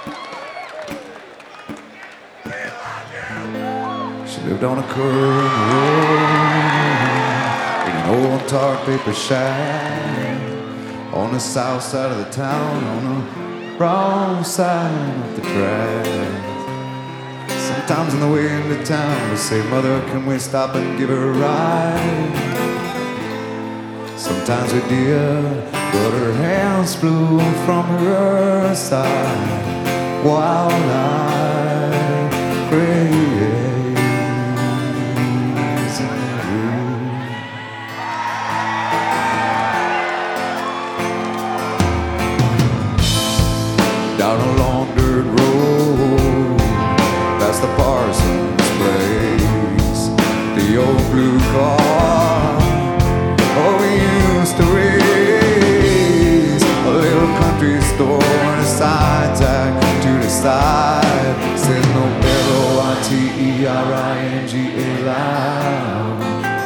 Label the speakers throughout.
Speaker 1: She lived on a curved road in an old tar paper shack on the south side of the town, on the wrong side of the track. Sometimes on the way into town we say, Mother, can we stop and give her a ride? Sometimes we did, but her hands flew from her side while I crazy. Down a long dirt road, past the parson's place, the old blue car, oh, we used to race. A little country store and a sign tag to the side says no L-O-I-T-E-R-I-N-G-A loud.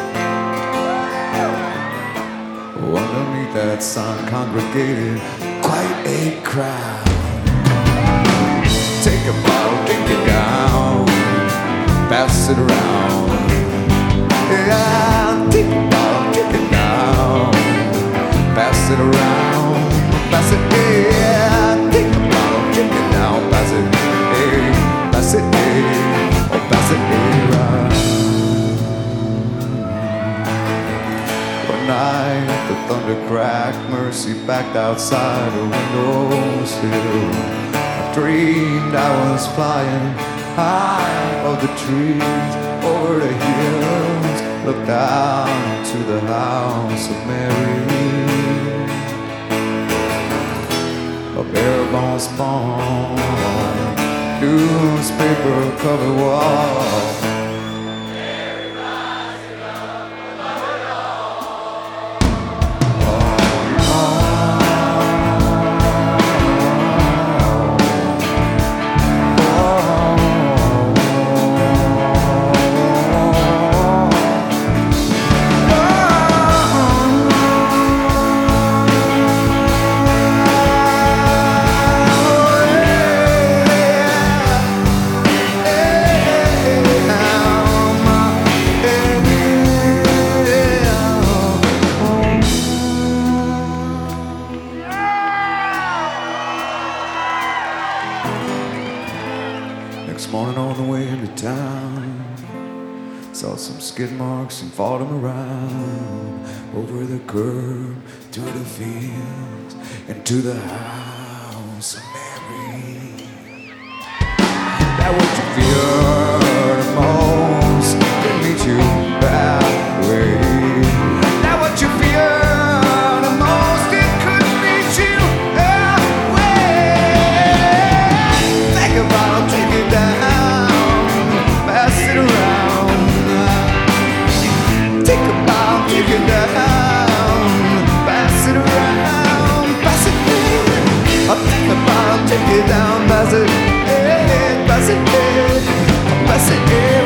Speaker 1: Oh, underneath that sun congregated quite a crowd. Take a bottle, drink it down, pass it around. Yeah, take a bottle, drink it down, pass it around, pass it, yeah. Take a bottle, drink it down, pass it, hey, pass it, hey, oh, pass it, hey, right. One night the thunder cracked, Mercy backed outside her windowsill. Dreamed I was flying high above the trees, over the hills, looked out to the house of Mary. A bare bones spawn, newspaper covered wall. Next morning on the way into town, saw some skid marks and followed them around, over the curb, to the fields, and to the house of Mary. That what you fear the most, they meet you halfway. That what you fear the most, it could meet you halfway. Think about it, take it down, pass it around. Take a bow, take it down, pass it around, pass it in. I'll take a bow, take it down, pass it in, pass it in, pass it in.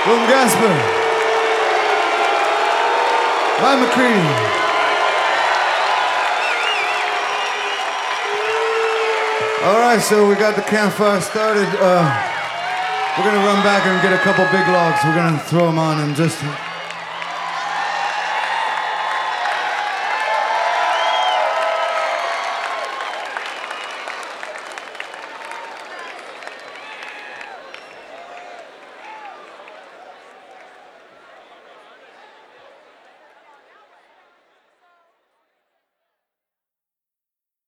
Speaker 1: William Gasper. Mike McCready. All right, so we got the campfire started. We're gonna run back and get a couple big logs. We're gonna throw them on in just